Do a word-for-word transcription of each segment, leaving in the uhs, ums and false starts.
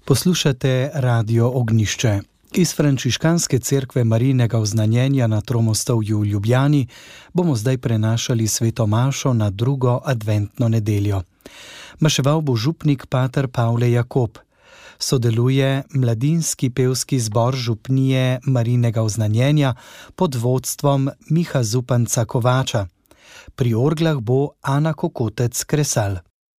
Poslušate Radio Ognjišče. Iz Frančiškanske cerkve Marijinega oznanjenja na Tromostovju v Ljubljani bomo zdaj prenašali sveto mašo na drugo adventno nedeljo. Maševal bo župnik pater Pavle Jakob. Sodeluje mladinski pevski zbor župnije Marijinega oznanjenja pod vodstvom Miha Zupanca Kovača. Pri orglah bo Ana Kokotec Kresal.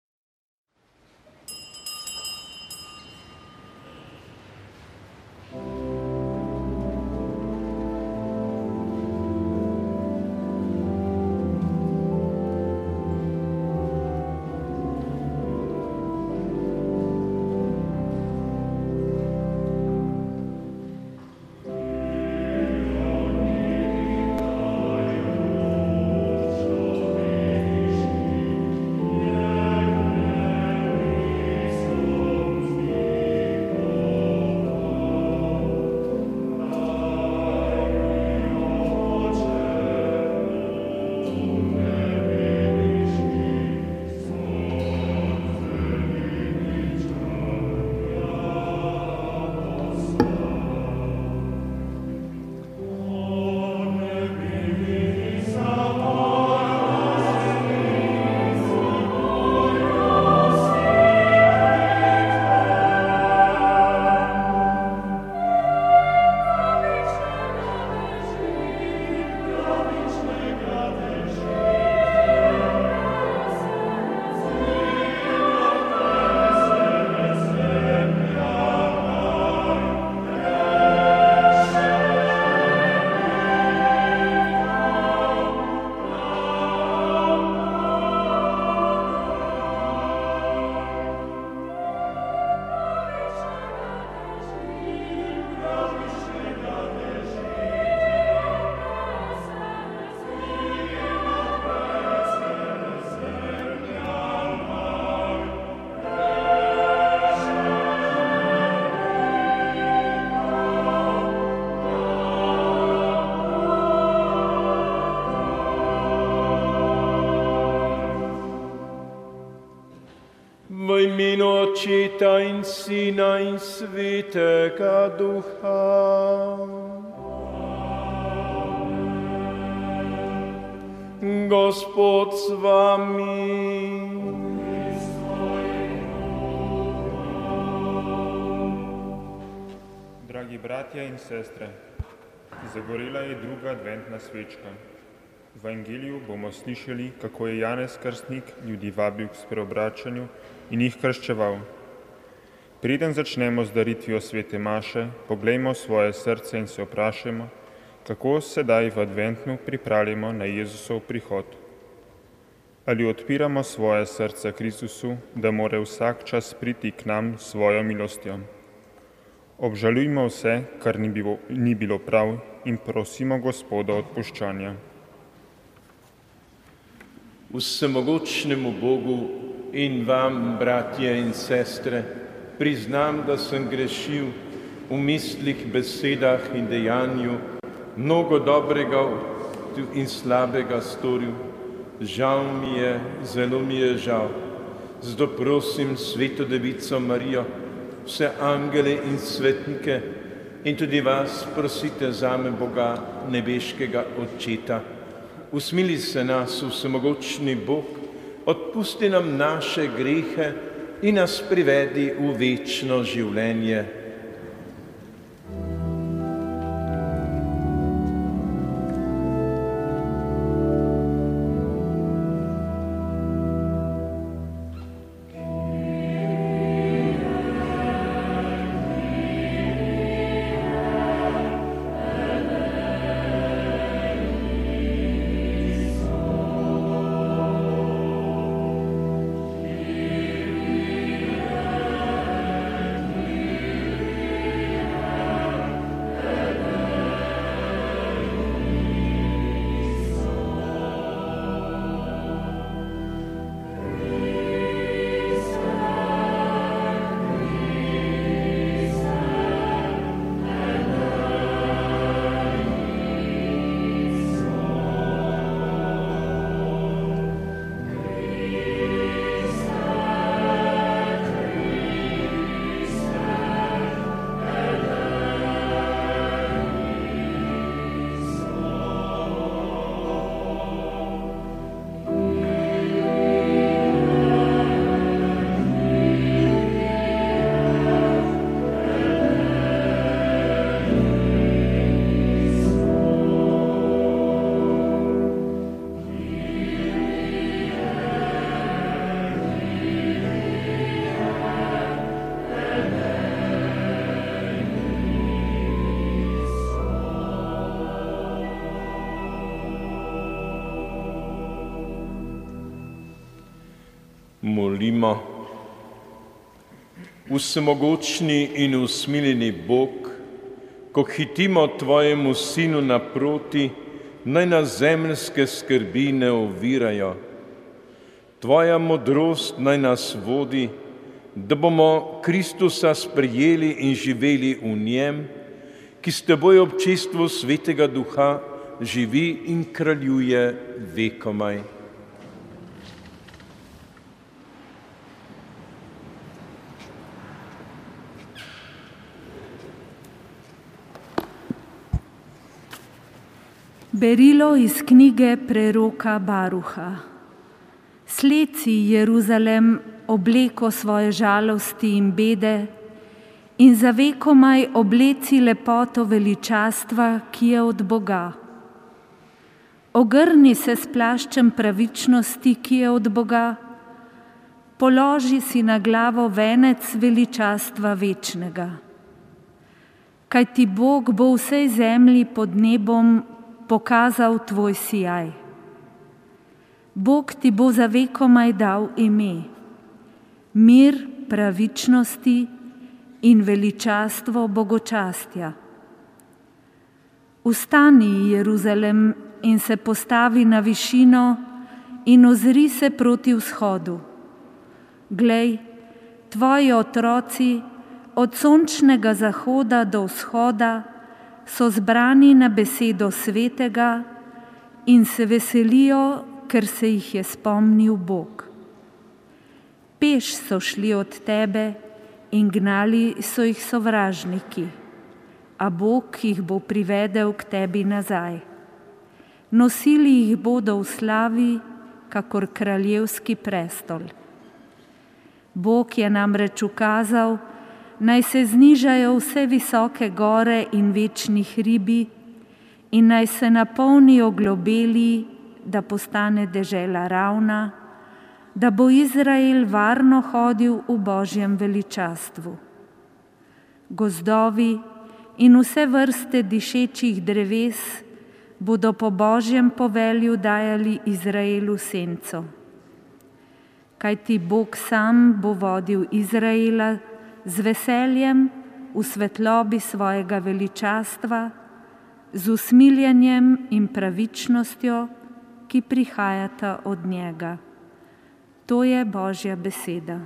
V imenu Očeta in Sina in Svetega Duha. Gospod s vami. Dragi bratje in sestre, zagorela je druga adventna svečka. V Evangeliju bomo slišali, kako je Janez Krstnik ljudi vabil k spreobračanju in jih krščeval. Preden začnemo z daritvijo svete maše, poglejmo svoje srce in se vprašajmo, kako sedaj v adventnu pripravljamo na Jezusov prihod. Ali odpiramo svoje srce Kristusu, da more vsak čas priti k nam s svojo milostjo. Obžalujmo vse, kar ni bilo, ni bilo prav, in prosimo Gospoda odpuščanja. Vsemogočnemu Bogu in vam, bratje in sestre, priznam, da sem grešil v mislih, besedah in dejanju, mnogo dobrega in slabega storil. Žal mi je, zelo mi je žal. Zato prosim Sveto Devico Marijo, vse angele in svetnike in tudi vas prosite zame Boga, nebeškega Očeta. Usmili se nas, vsemogočni Bog, odpusti nam naše grehe in nas privedi v večno življenje. Molimo. Vsemogočni in usmiljeni Bog, ko hitimo Tvojemu Sinu naproti, naj nas zemeljske skrbi ne ovirajo. Tvoja modrost naj nas vodi, da bomo Kristusa sprejeli in živeli v njem, ki s Teboj v občestvu Svetega Duha živi in kraljuje vekomaj. Berilo iz knjige preroka Baruha. Sled si, Jeruzalem, obleko svoje žalosti in bede in za vekomaj obleci lepoto veličastva, ki je od Boga. Ogrni se s plaščem pravičnosti, ki je od Boga, položi si na glavo venec veličastva večnega. Kajti Bog bo vsej zemlji pod nebom pokazal tvoj sijaj. Bog ti bo za vekomaj dal ime, mir pravičnosti in veličastvo bogočastja. Vstani, Jeruzalem, in se postavi na višino in ozri se proti vzhodu. Glej, tvoji otroci od sončnega zahoda do vzhoda so zbrani na besedo svetega in se veselijo, ker se jih je spomnil Bog. Peš so šli od tebe in gnali so jih sovražniki, a Bog jih bo privedel k tebi nazaj. Nosili jih bodo v slavi, kakor kraljevski prestol. Bog je namreč ukazal, naj se znižajo vse visoke gore in večni hribi in naj se napolnijo globeli, da postane dežela ravna, da bo Izrael varno hodil v Božjem veličastvu. Gozdovi in vse vrste dišečih dreves bodo po Božjem povelju dajali Izraelu senco. Kajti Bog sam bo vodil Izraela z veseljem v svetlobi svojega veličastva, z usmiljenjem in pravičnostjo, ki prihajata od njega. To je Božja beseda.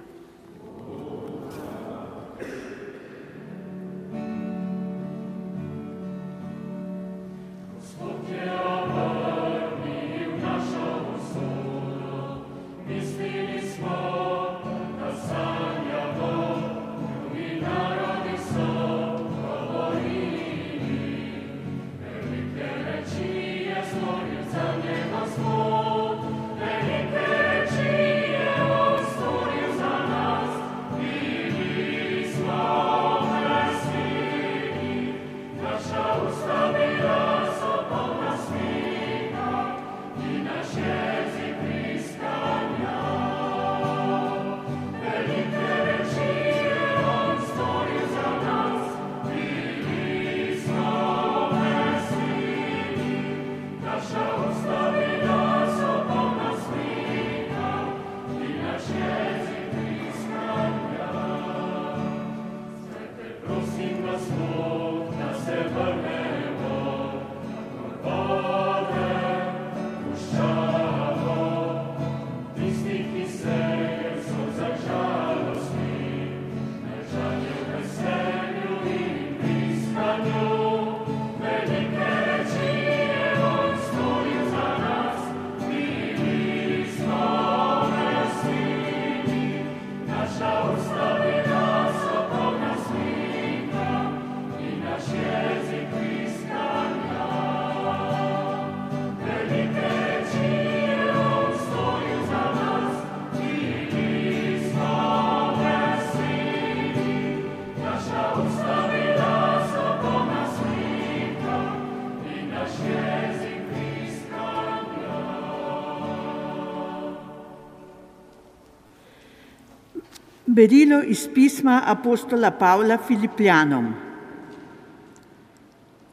Berilo iz pisma apostola Pavla Filipljanom.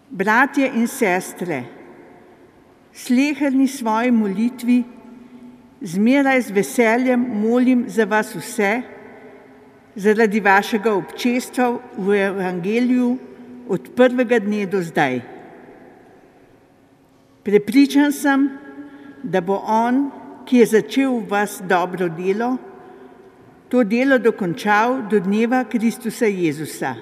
Bratje in sestre, sleherni svoji molitvi Zmeraj z veseljem molim za vas vse, zaradi vašega občestva v Evangeliju od prvega dne do zdaj. Prepričan sem, da bo on, ki je začel v vas dobro delo, to delo dokončal do dneva Kristusa Jezusa.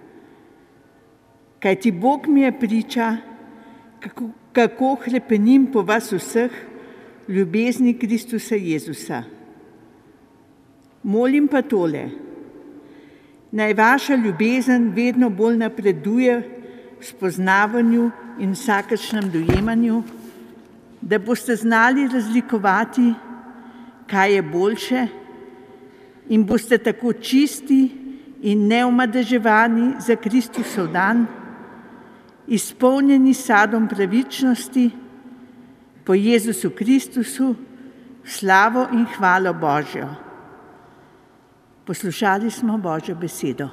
Kajti Bog mi je priča, kako, kako hrepenim po vas vseh ljubezni Kristusa Jezusa. Molim pa tole, naj vaša ljubezen vedno bolj napreduje v spoznavanju in vsakršnem dojemanju, da boste znali razlikovati, kaj je boljše, in boste tako čisti in neomadeževani za Kristusov dan, izpolnjeni sadom pravičnosti, po Jezusu Kristusu, v slavo in hvalo Božjo. Poslušali smo Božjo besedo.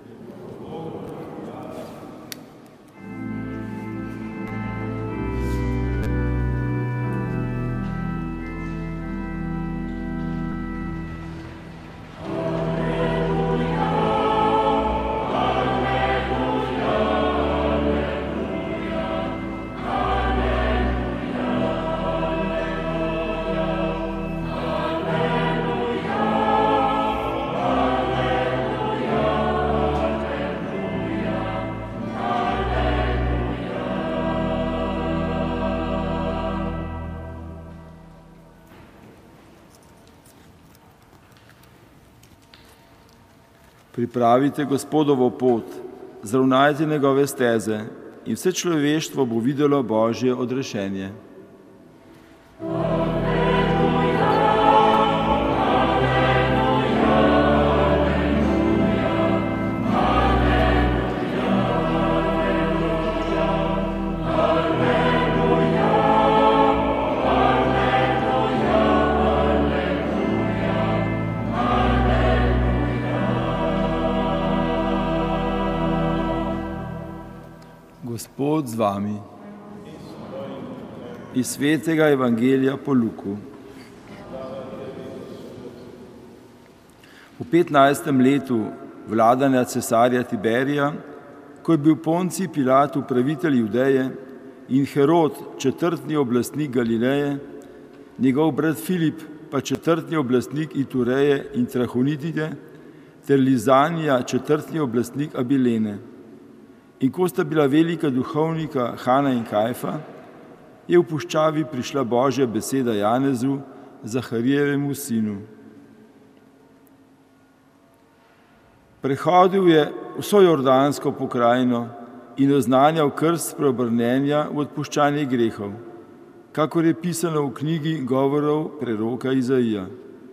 Pripravite Gospodovo pot, zravnajte njegove steze in vse človeštvo bo videlo Božje odrešenje. Gospod z vami. Iz svetega Evangelija po Luku. V petnajstem letu vladanja cesarja Tiberija, ko je bil Poncij Pilat upravitelj Judeje in Herod četrtni oblastnik Galileje, njegov brat Filip pa četrtni oblastnik Itureje in Trahonitide, ter Lizanija četrtni oblastnik Abilene. In ko sta bila velika duhovnika Hana in Kajfa, je v puščavi prišla Božja beseda Janezu, Zaharijevemu sinu. Prehodil je vso jordansko pokrajino in oznanjal krst preobrnenja v odpuščanje grehov, kakor je pisano v knjigi govorov preroka Izaija.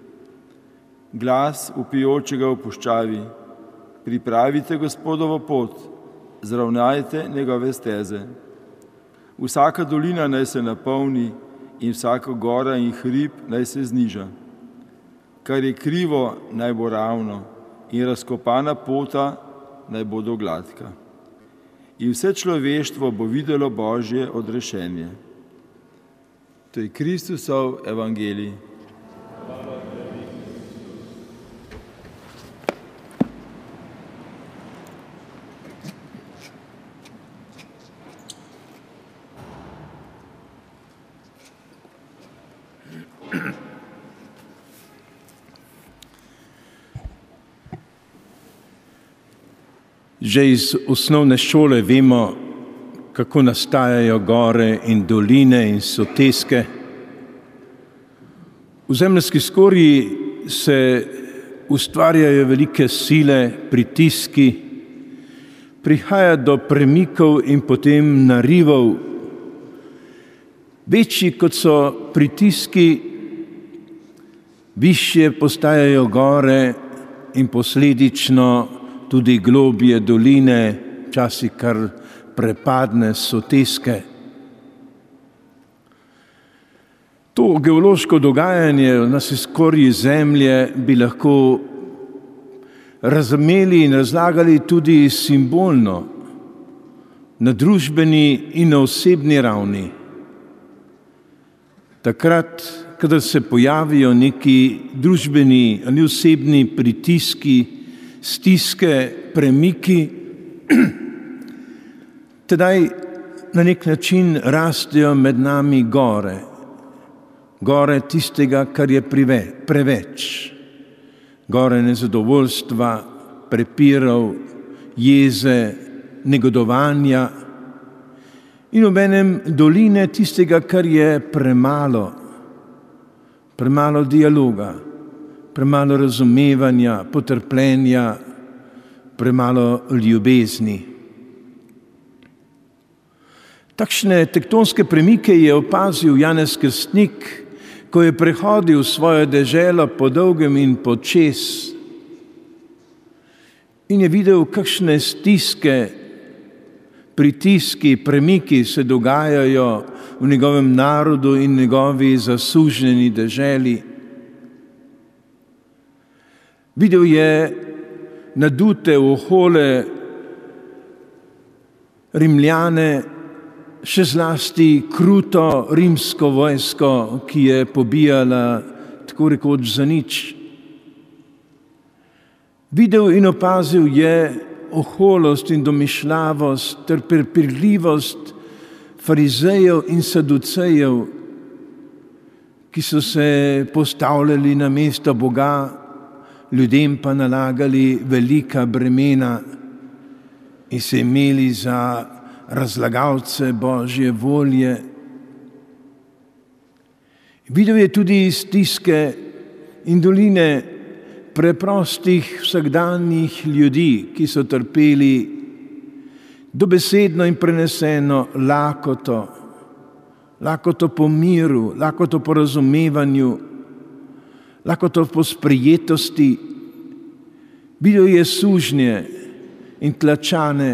Glas vpijočega v puščavi: pripravite Gospodovo pot, zravnajte njegove steze. Vsaka dolina naj se napolni in vsaka gora in hrib naj se zniža. Kar je krivo, naj bo ravno in razkopana pota naj bodo gladka. In vse človeštvo bo videlo Božje odrešenje. To je Kristusov evangelij. Že iz osnovne šole vemo, kako nastajajo gore in doline in soteske. V zemeljski skorji se ustvarjajo velike sile, pritiski, prihaja do premikov in potem narivov. Večji kot so pritiski, višje postajajo gore in posledično tudi globje doline, včasih kar prepadne soteske. To geološko dogajanje na skorji zemlje bi lahko razumeli in razlagali tudi simbolno, na družbeni in na osebni ravni. Takrat, kadar se pojavijo neki družbeni ali osebni pritiski, stiske, premiki, tedaj na nek način rastejo med nami gore, gore tistega, kar je preveč, gore nezadovoljstva, prepirov, jeze, negodovanja in obenem doline tistega, kar je premalo, premalo dialoga, premalo razumevanja, potrpljenja, premalo ljubezni. Takšne tektonske premike je opazil Janez Krstnik, ko je prehodil svojo deželo po dolgem in počez in je videl, kakšne stiske, pritiski, premiki se dogajajo v njegovem narodu in njegovi zasužnjeni deželi. Videl je nadute ohole Rimljane, še zlasti kruto rimsko vojsko, ki je pobijala tako rekoč za nič. Videl in opazil je oholost in domišljavost ter prepirljivost farizejev in saducejev, ki so se postavljali na mesto Boga, ljudem pa nalagali velika bremena in se imeli za razlagalce Božje volje. Videl je tudi stiske in doline preprostih vsakdanjih ljudi, ki so trpeli dobesedno in preneseno lakoto, lakoto po miru, lakoto po razumevanju, lakoto po sprejetosti. Videl je sužnje in tlačane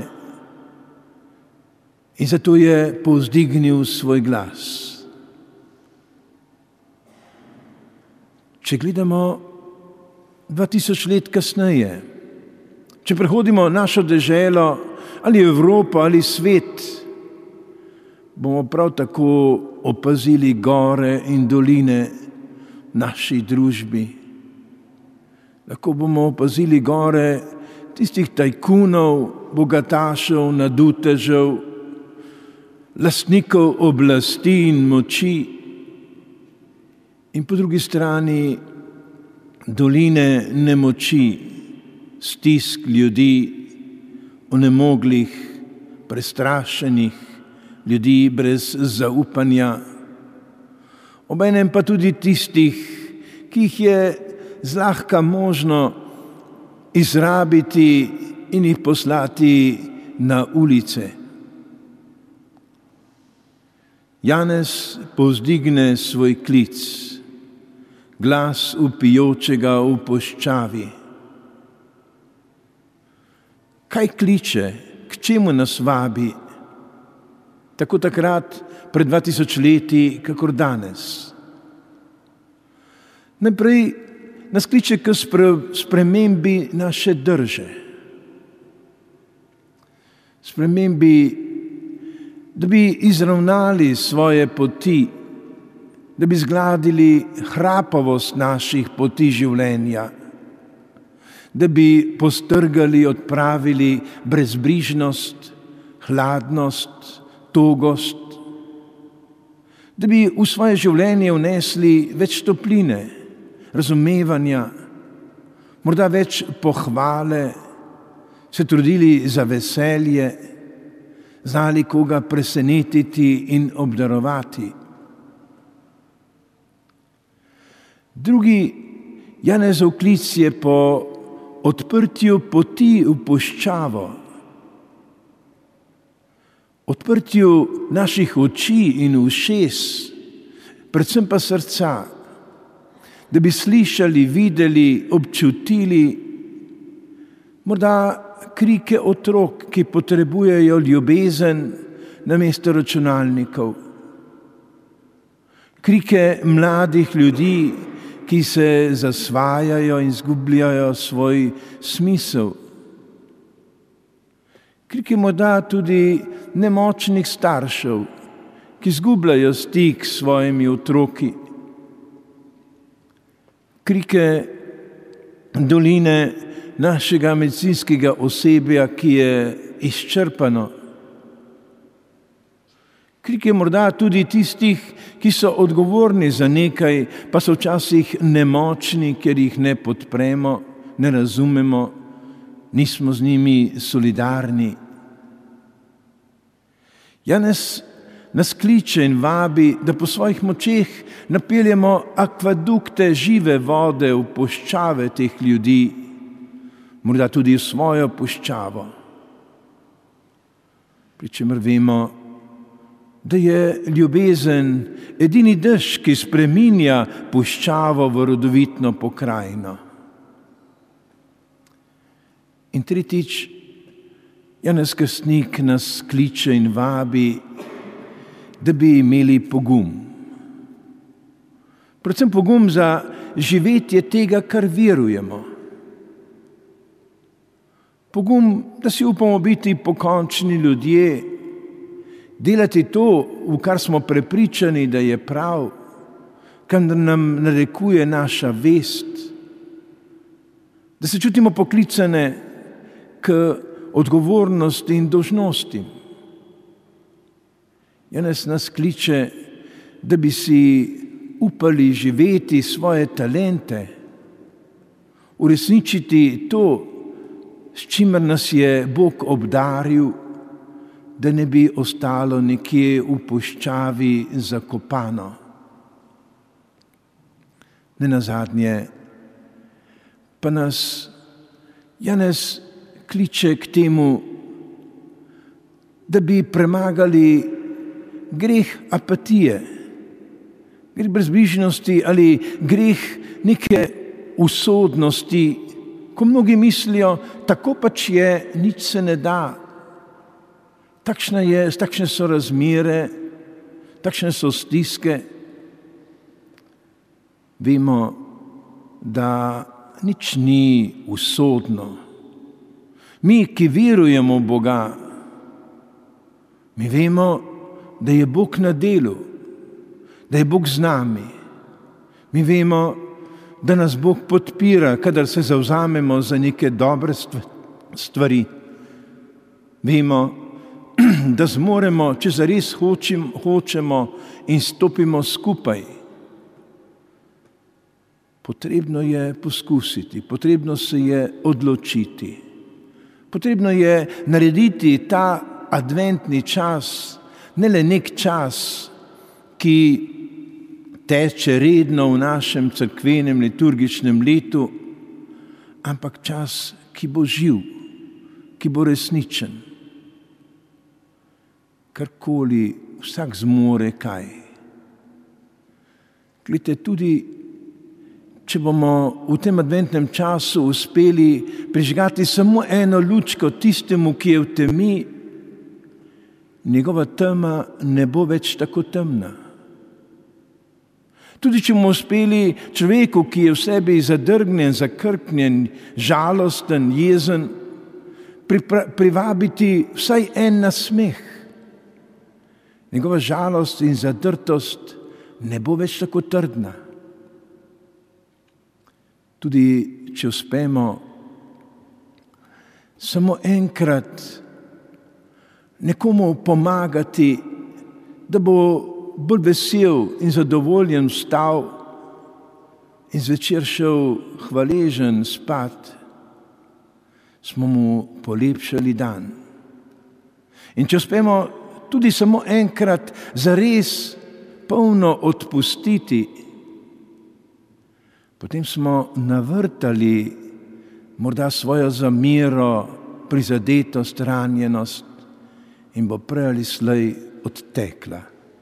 in zato je povzdignil svoj glas. Če gledamo dva tisoč let kasneje, če prehodimo našo deželo ali Evropo ali svet, bomo prav tako opazili gore in doline v naši družbi. Lahko bomo opazili gore tistih tajkunov, bogatašev, nadutežev, lastnikov oblasti in moči in po drugi strani doline nemoči, stisk ljudi, onemoglih, prestrašenih, ljudi brez zaupanja, obenem pa tudi tistih, ki jih je zlahka možno izrabiti in jih poslati na ulice. Janez povzdigne svoj klic, glas vpijočega v puščavi. Kaj kliče, k čemu nas vabi, tako takrat pred dva tisoč leti, kakor danes? Najprej nas kliče k spremembi naše drže. Spremembi, da bi izravnali svoje poti, da bi zgladili hrapavost naših poti življenja, da bi postrgali, odpravili brezbrižnost, hladnost, togost, da bi v svoje življenje vnesli več topline, razumevanja, morda več pohvale, se trudili za veselje, znali koga presenetiti in obdarovati. Drugi Janezov klic je po odprtju poti v puščavo, odprtju naših oči in ušes, predvsem pa srca, da bi slišali, videli, občutili morda krike otrok, ki potrebujejo ljubezen namesto računalnikov, krike mladih ljudi, ki se zasvajajo in izgubljajo svoj smisel, krike morda tudi nemočnih staršev, ki izgubljajo stik s svojimi otroki, krike doline našega medicinskega osebja, ki je izčrpano. Krike morda tudi tistih, ki so odgovorni za nekaj, pa so včasih nemočni, ker jih ne podpremo, ne razumemo, nismo z njimi solidarni. Janez nas kliče in vabi, da po svojih močeh napeljemo akvadukte žive vode v puščave teh ljudi, morda tudi v svojo puščavo. Pri čemer vemo, da je ljubezen edini dež, ki spreminja puščavo v rodovitno pokrajino. In tretjič, Janez Krstnik nas kliče in vabi, da bi imeli pogum. Predvsem pogum za živetje tega, kar verujemo. Pogum, da si upamo biti pokončni ljudje, delati to, v kar smo prepričani, da je prav, kar nam narekuje naša vest, da se čutimo poklicane k odgovornosti in dolžnosti. Janez nas kliče, da bi si upali živeti svoje talente, uresničiti to, s čimer nas je Bog obdaril, da ne bi ostalo nekje v puščavi zakopano. Nenazadnje pa nas Janez kliče k temu, da bi premagali greh apatije, greh brezbrižnosti ali greh neke usodnosti, ko mnogi mislijo, tako pač je, nič se ne da. Takšna je, takšne so razmere, takšne so stiske. Vemo, da nič ni usodno. Mi, ki verujemo v Boga, mi vemo, da je Bog na delu, da je Bog z nami. Mi vemo, da nas Bog podpira, kadar se zavzamemo za neke dobre stvari. Vemo, da zmoremo, če zares hočem, hočemo in stopimo skupaj. Potrebno je poskusiti, potrebno se je odločiti. Potrebno je narediti ta adventni čas, ne le nek čas, ki teče redno v našem cerkvenem liturgičnem letu, ampak čas, ki bo živ, ki bo resničen. Karkoli, vsak zmore kaj. Glejte, tudi če bomo v tem adventnem času uspeli prižgati samo eno lučko tistemu, ki je v temi, njegova tema ne bo več tako temna. Tudi če bomo uspeli človeku, ki je v sebi zadrgnjen, zakrknjen, žalosten, jezen, privabiti vsaj en nasmeh. Njegova žalost in zadrtost ne bo več tako trdna. Tudi če uspemo samo enkrat nekomu pomagati, da bo bolj vesel in zadovoljen vstal in zvečer šel hvaležen spat, smo mu polepšali dan. In če uspemo tudi samo enkrat zares polno odpustiti, potem smo navrtali morda svojo zamero, prizadetost, ranjenost in bo prej ali slej odtekla.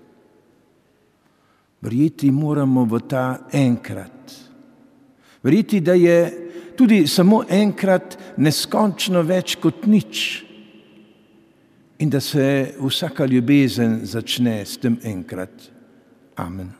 Verjeti moramo v ta enkrat. Verjeti, da je tudi samo enkrat neskončno več kot nič in da se vsaka ljubezen začne s tem enkrat. Amen.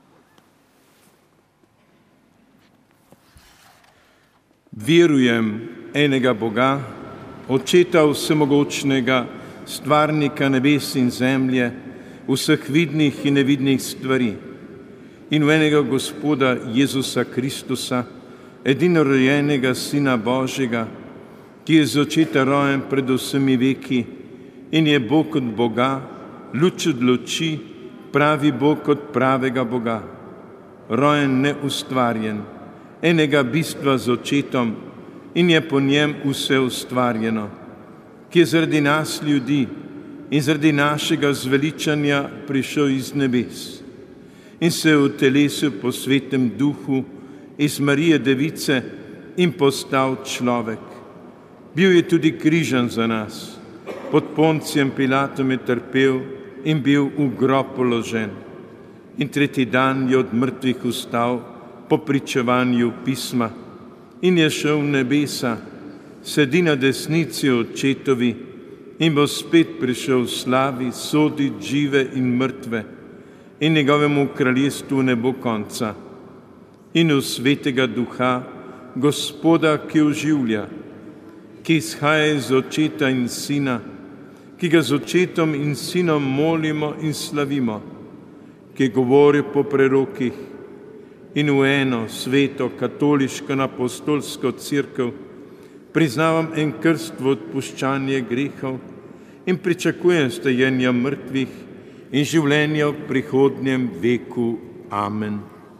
Verujem enega Boga, Očeta vsemogočnega, stvarnika nebes in zemlje, vseh vidnih in nevidnih stvari, in v enega Gospoda Jezusa Kristusa, edinorojenega Sina Božjega, ki je z očeta rojen pred vsemi veki in je Bog od Boga, luč od luči, pravi Bog od pravega Boga, rojen neustvarjen, enega bistva z očetom in je po njem vse ustvarjeno, ki je zaradi nas ljudi in zaradi našega zveličanja prišel iz nebes in se je utelesil po svetem duhu iz Marije Device in postal človek. Bil je tudi križan za nas, pod Poncijem Pilatom je trpel in bil v grob položen. In tretji dan je od mrtvih vstal po pričevanju pisma in je šel v nebesa, sedi na desnici očetovi in bo spet prišel v slavi sodit žive in mrtve in njegovemu kraljestvu ne bo konca. In v svetega duha, Gospoda, ki oživlja, ki izhaja iz očeta in sina, ki ga z očetom in sinom molimo in slavimo, ki govori po prerokih in v eno sveto katoliško apostolsko cerkev priznavam en krst v odpuščanje grehov in pričakujem stajenja mrtvih in življenja v prihodnjem veku. Amen.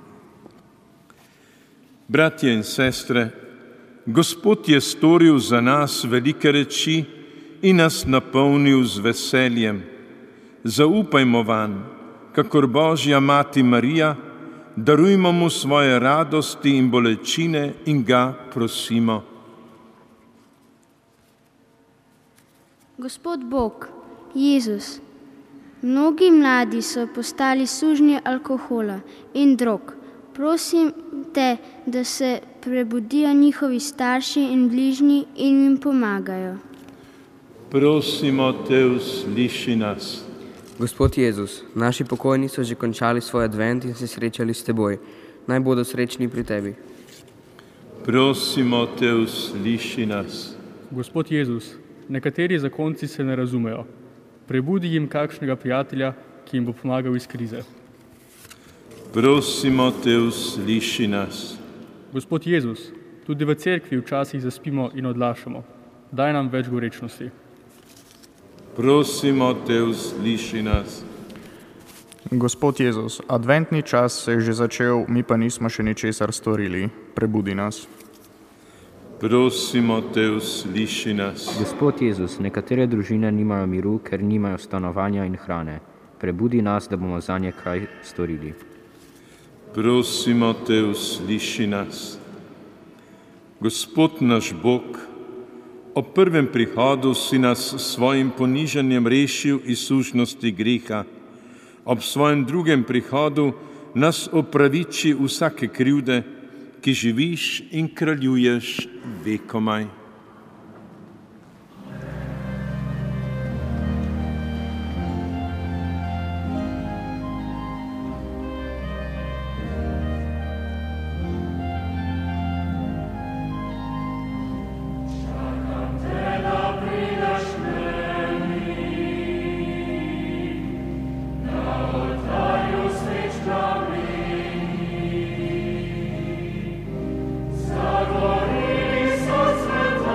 Bratje in sestre, Gospod je storil za nas velike reči in nas napolnil z veseljem. Zaupajmo vanj, kakor Božja mati Marija, darujmo mu svoje radosti in bolečine in ga prosimo. Gospod Bog, Jezus, mnogi mladi so postali sužnji alkohola in drog. Prosim te, da se prebudijo njihovi starši in bližnji in jim pomagajo. Prosimo te, usliši nas. Gospod Jezus, naši pokojni so že končali svoj advent in se srečali s teboj. Naj bodo srečni pri tebi. Prosimo te, usliši nas. Gospod Jezus, nekateri zakonci se ne razumejo. Prebudi jim kakšnega prijatelja, ki jim bo pomagal iz krize. Prosimo te, usliši nas. Gospod Jezus, tudi v cerkvi včasih zaspimo in odlašamo. Daj nam več gorečnosti. Prosimo te, usliši nas. Gospod Jezus, adventni čas se je že začel, mi pa nismo še ničesar storili. Prebudi nas. Prosimo te, usliši nas. Gospod Jezus, nekatere družine nimajo miru, ker nimajo stanovanja in hrane. Prebudi nas, da bomo zanje kaj storili. Prosimo te, usliši nas. Gospod naš Bog, ob prvem prihodu si nas s svojim ponižanjem rešil iz sužnosti greha. Ob svojem drugem prihodu nas opraviči vsake krivde, ki živiš in kraljuješ vekomaj. Zagory so svetlo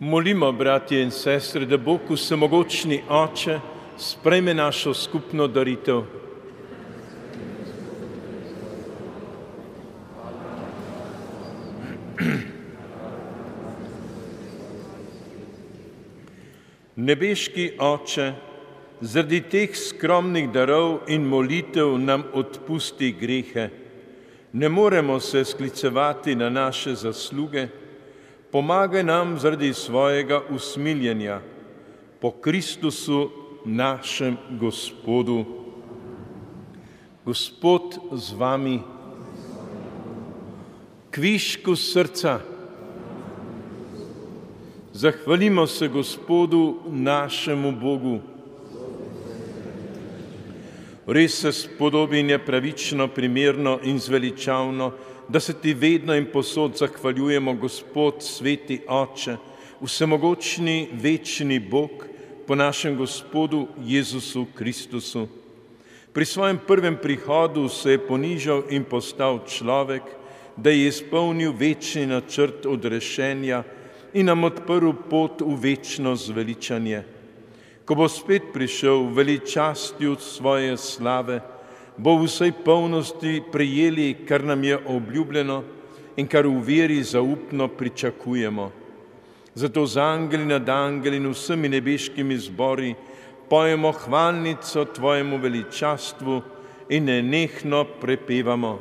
Molimo, bratje in sestre, da Bog vsemogočni Oče sprejme našo skupno daritev. Nebeški Oče, zaradi teh skromnih darov in molitev nam odpusti grehe. Ne moremo se sklicevati na naše zasluge, pomagaj nam zaradi svojega usmiljenja. Po Kristusu, našem Gospodu. Gospod z vami, kvišku srca, zahvalimo se Gospodu, našemu Bogu. Res se spodobi in je pravično, primerno in zveličavno, da se ti vedno in posod zahvaljujemo, Gospod, sveti Oče, vsemogočni, večni Bog, po našem Gospodu Jezusu Kristusu. Pri svojem prvem prihodu se je ponižal in postal človek, da je izpolnil večni načrt odrešenja in nam odprl pot v večno zveličanje. Ko bo spet prišel v veličastju svoje slave, bo v vsej polnosti prejeli, kar nam je obljubljeno in kar v veri zaupno pričakujemo. Zato z angeli nad angeli in vsemi nebeškimi zbori pojemo hvalnico tvojemu veličastvu in nenehno prepevamo.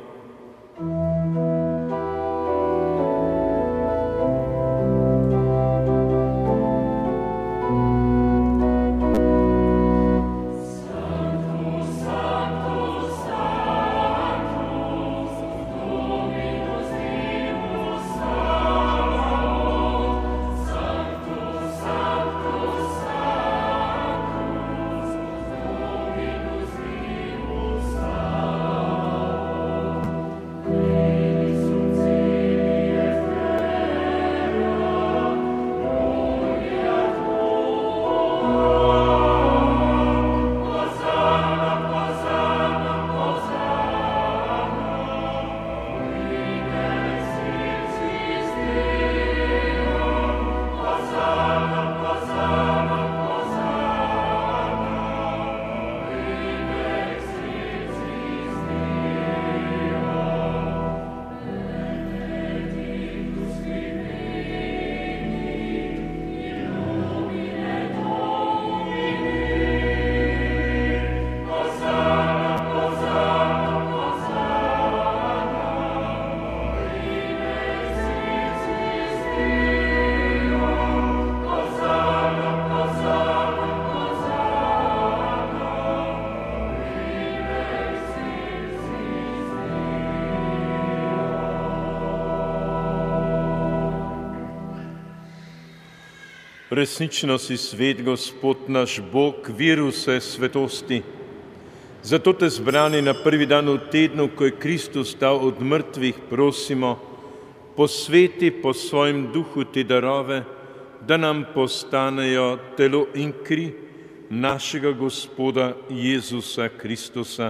Resnično si svet, Gospod naš Bog, vir vse svetosti. Zato te zbrani na prvi dan v tednu, ko je Kristus stal od mrtvih, prosimo, posveti po svojem duhu te darove, da nam postanejo telo in kri našega Gospoda Jezusa Kristusa.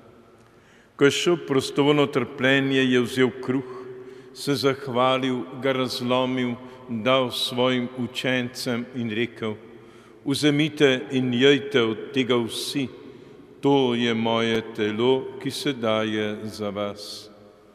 Ko je šel prostovoljno trpljenje, je vzel kruh, se zahvalil, ga razlomil, dal svojim učencem in rekel: vzemite in jejte od tega vsi, to je moje telo, ki se daje za vas.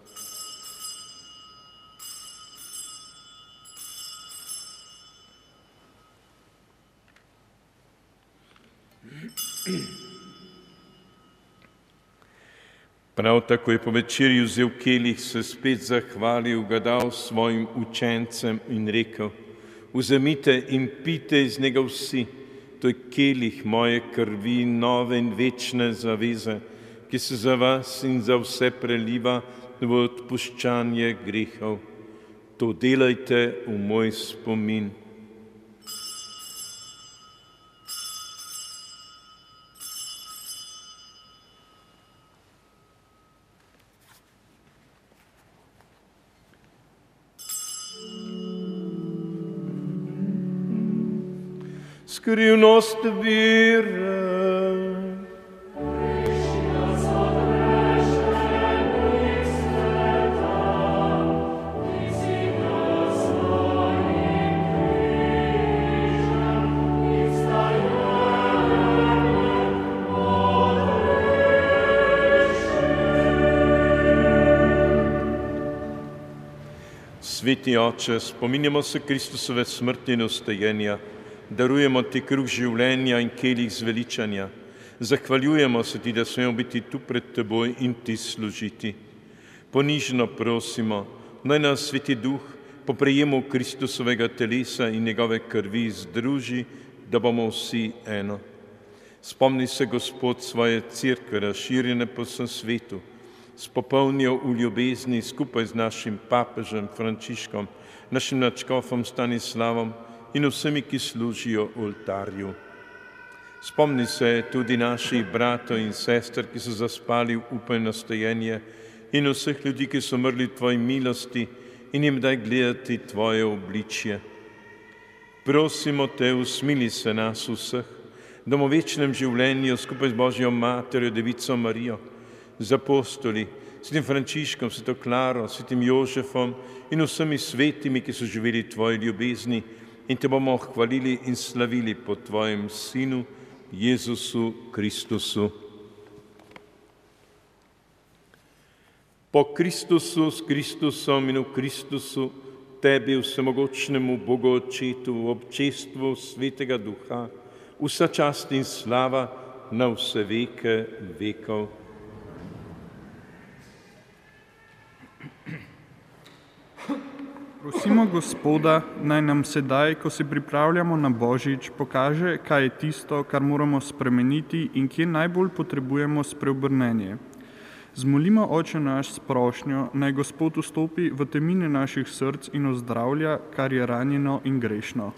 Prav tako je po večerji vzel kelih, se spet zahvalil, ga dal svojim učencem in rekel: vzemite in pite iz njega vsi, to je kelih moje krvi, nove in večne zaveze, ki se za vas in za vse preliva v odpuščanje grehov. To delajte v moj spomin. Skrivnost vere. Thank you. Sveti Oče, spominjamo se Kristusove smrti in ostajenja, darujemo ti kruh življenja in kelih zveličanja. Zahvaljujemo se ti, da smemo biti tu pred teboj in ti služiti. Ponižno prosimo, naj nas Sveti Duh po prejemu Kristusovega telesa in njegove krvi združi, da bomo vsi eno. Spomni se, Gospod, svoje cerkve, razširjene po vsem svetu, spopolnijo v ljubezni skupaj z našim papežem Frančiškom, našim nadškofom Stanislavom in vsemi, ki služijo oltarju. Spomni se tudi naših bratov in sester, ki so zaspali v upanju na stojenje, in vseh ljudi, ki so umrli v tvoji milosti, in jim daj gledati tvoje obličje. Prosimo te, usmili se nas vseh, da bomo v večnem življenju skupaj z Božjo Materjo, Devico Marijo, z apostoli, svetim Frančiškom, sveto Klaro, svetim Jožefom in vsemi svetimi, ki so živeli tvoji ljubezni, in te bomo hvalili in slavili po tvojem Sinu, Jezusu Kristusu. Po Kristusu, s Kristusom in v Kristusu, tebi, vsemogočnemu Bogu Očetu, v občestvu Svetega Duha, vsa čast in slava na vse veke vekov. Prosimo Gospoda, naj nam sedaj, ko se pripravljamo na Božič, pokaže, kaj je tisto, kar moramo spremeniti in kje najbolj potrebujemo spreobrnenje. Zmolimo Oče naš s prošnjo, naj Gospod vstopi v temine naših src in ozdravlja, kar je ranjeno in grešno.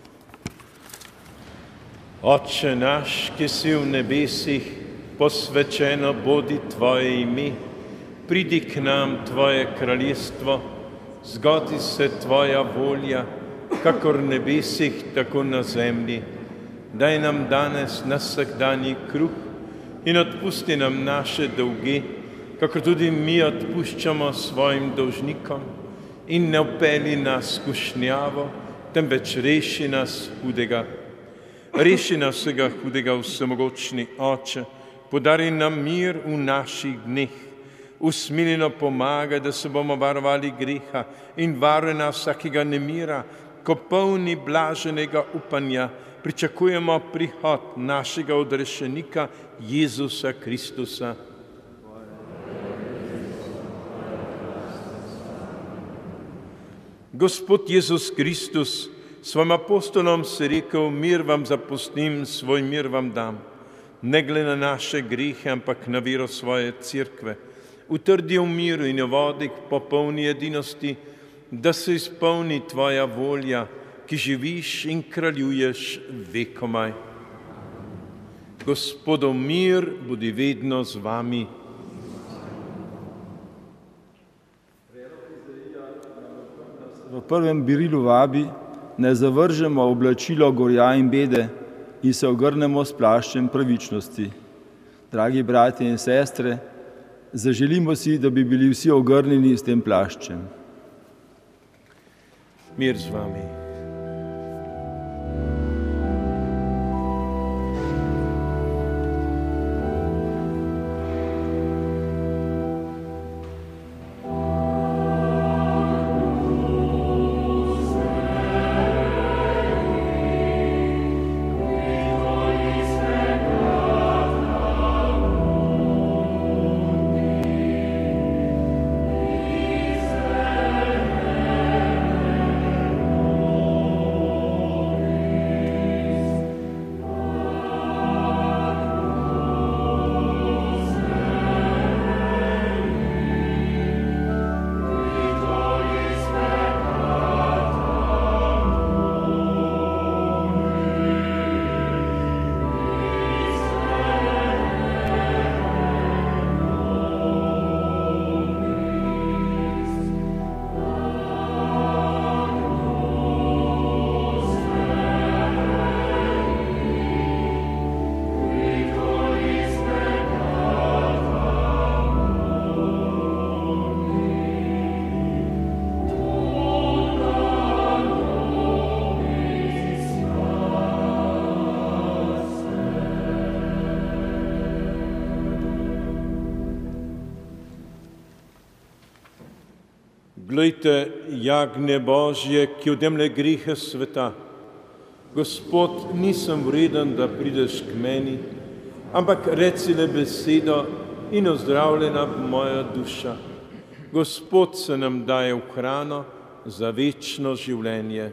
Oče naš, ki si v nebesih, posvečeno bodi tvoje ime, pridi k nam tvoje kraljestvo, zgodi se tvoja volja, kakor v nebesih, tako na zemlji. Daj nam danes nas vsakdanji kruh in odpusti nam naše dolge, kakor tudi mi odpuščamo svojim dolžnikom, in ne vpelji nas v skušnjavo, temveč reši nas hudega. Reši nas vsega hudega, vsemogočni Oče, podari nam mir v naših dneh, usmiljeno pomaga, da se bomo varovali greha in varuj nas vsakega nemira, ko polni blaženega upanja pričakujemo prihod našega odrešenika Jezusa Kristusa. Gospod Jezus Kristus, svojim apostolom si rekel, mir vam zapustim, svoj mir vam dam. Ne glede na naše grehe, ampak na vero svoje cerkve. Utrdi v miru in jo vodi k popolni edinosti, da se izpolni tvoja volja, ki živiš in kraljuješ vekomaj. Gospodov mir bodi vedno z vami. V prvem berilu vabi, ne zavržemo oblačilo gorja in bede in se ogrnemo s plaščem pravičnosti. Dragi bratje in sestre, zaželimo si, da bi bili vsi ogrnjeni s tem plaščem. Mir z vami. Glejte, jagnje Božje, ki odemlje grehe sveta. Gospod, nisem vreden, da prideš k meni, ampak reci le besedo in ozdravljena bo moja duša. Gospod se nam daje v hrano za večno življenje.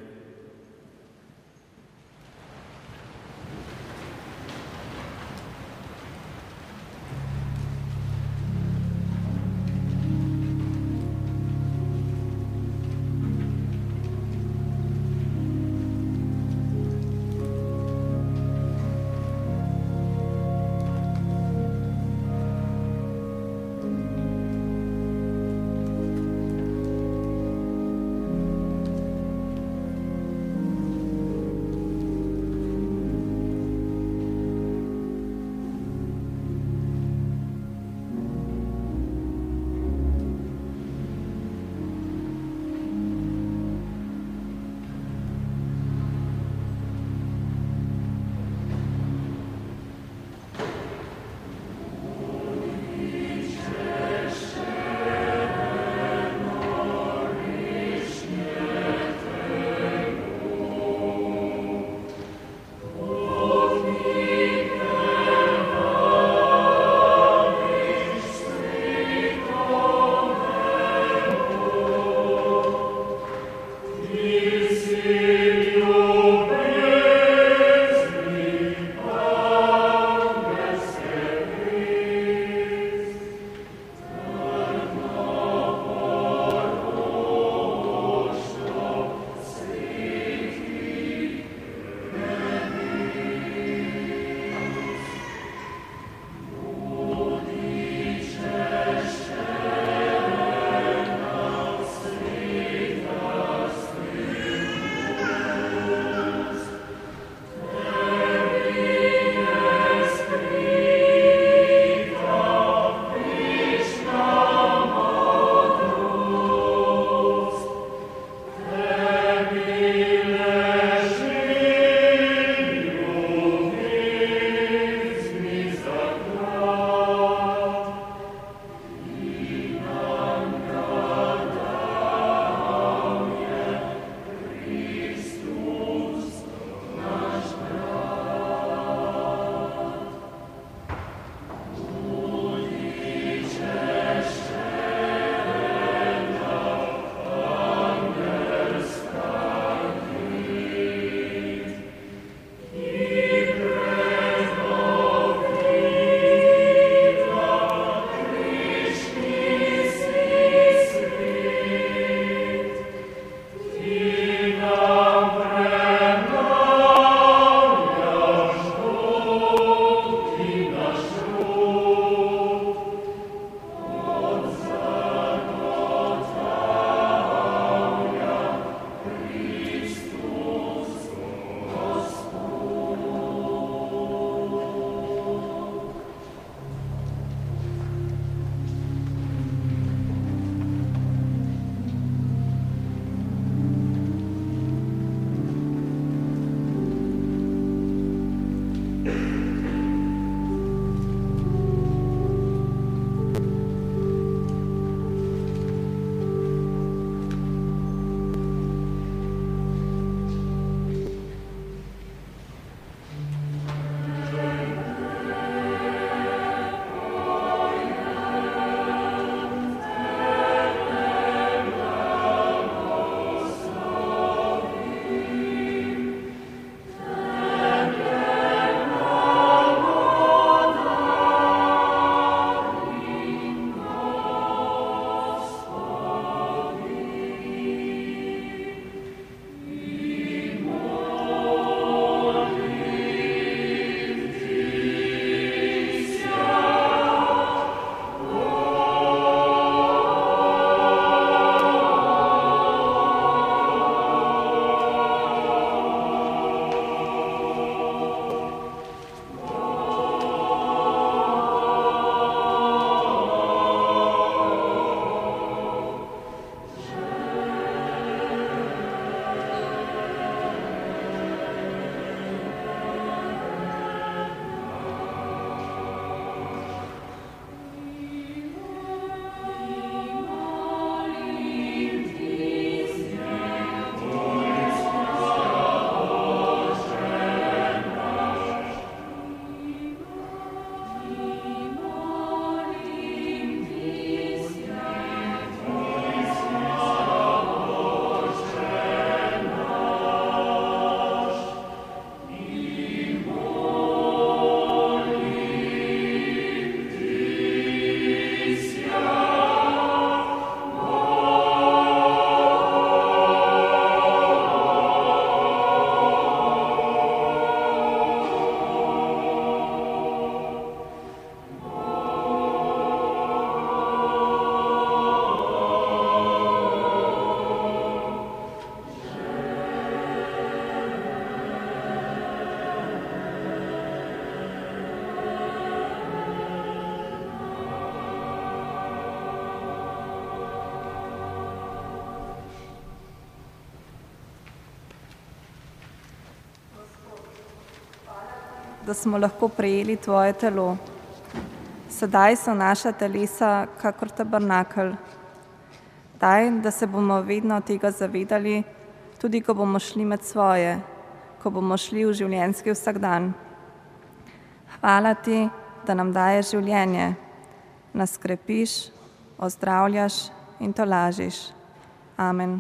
da smo lahko prejeli tvoje telo. Sedaj so naša telesa kakor tabernakelj. Daj, da se bomo vedno tega zavedali, tudi ko bomo šli med svoje, ko bomo šli v življenjski vsakdan. Hvala ti, da nam daješ življenje, nas krepiš, ozdravljaš in tolažiš. Amen.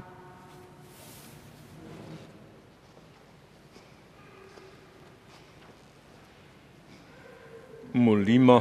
Molimo.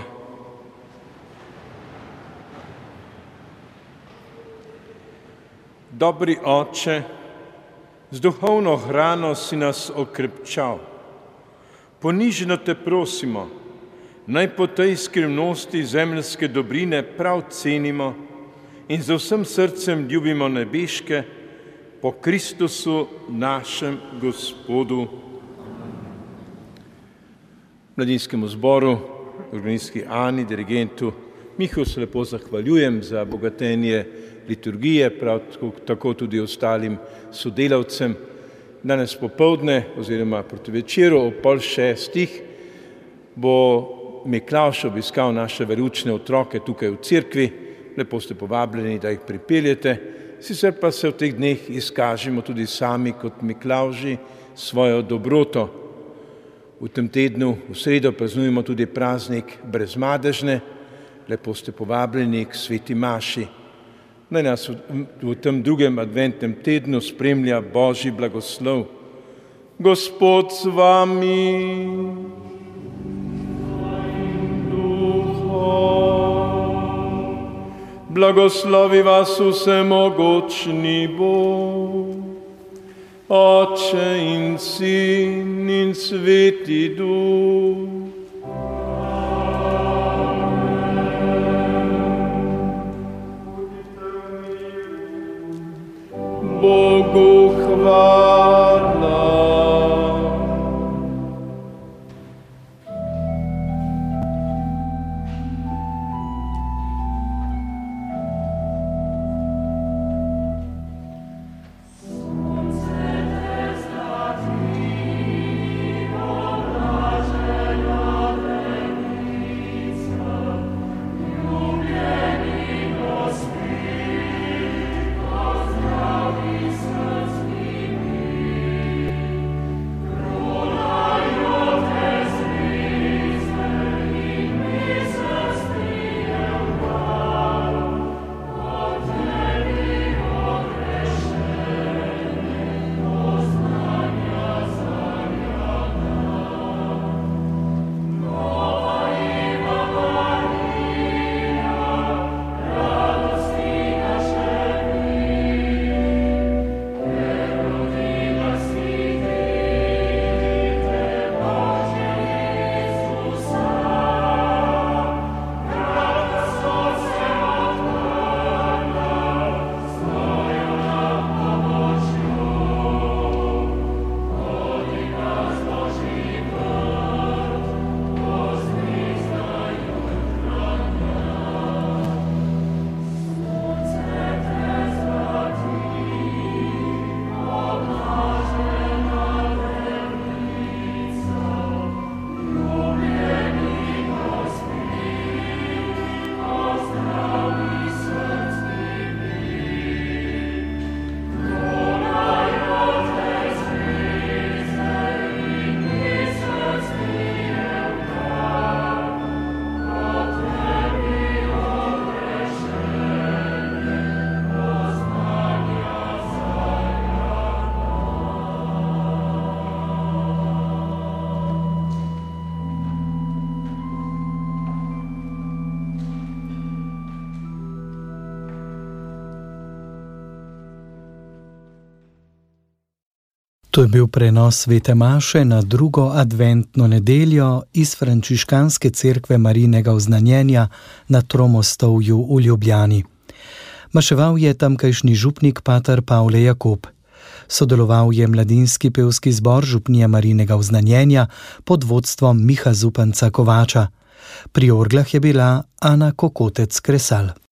Dobri Oče, z duhovno hrano si nas okrepčal. Ponižno te prosimo, naj po tej skrivnosti zemeljske dobrine prav cenimo in z vsem srcem ljubimo nebeške po Kristusu našem Gospodu. Mladinskemu zboru, organistki Ani, dirigentu Mihu se lepo zahvaljujem za bogatenje liturgije, prav tako tudi ostalim sodelavcem. Danes popoldne oziroma proti večeru ob pol šestih bo Miklavž obiskal naše veroučne otroke tukaj v cerkvi. Lepo ste povabljeni, da jih pripeljete. Sicer pa se v teh dneh izkažemo tudi sami kot Miklavži svojo dobroto. V tem tednu, v sredo, praznujemo tudi praznik Brezmadežne. Lepo ste povabljeni k sveti maši. Naj nas v, v tem drugem adventnem tednu spremlja Božji blagoslov. Gospod z vami. Blagoslovi vas vsemogočni Bog, Oče in Sin in Sveti Duh. Bogu hvala. To je bil prenos svete maše na drugo adventno nedeljo iz frančiškanske cerkve Marijinega oznanjenja na Tromostovju v Ljubljani. Maševal je tamkajšnji župnik pater Pavle Jakob. Sodeloval je mladinski pevski zbor župnije Marijinega oznanjenja pod vodstvom Miha Zupanca Kovača. Pri orglah je bila Ana Kokotec Kresal.